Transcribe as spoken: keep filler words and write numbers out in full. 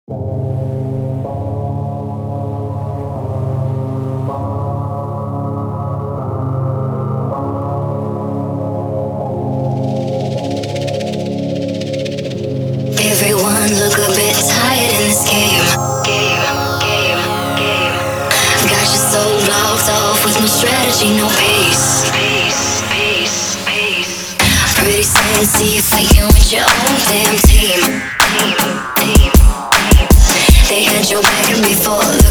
Everyone look a bit tired in this game. Game, game, game. Got your soul blocked off with no strategy, no pace. Pace, pace, pace. Pretty sad to see you fighting with your own damn team. Team, team, team. They had your back before.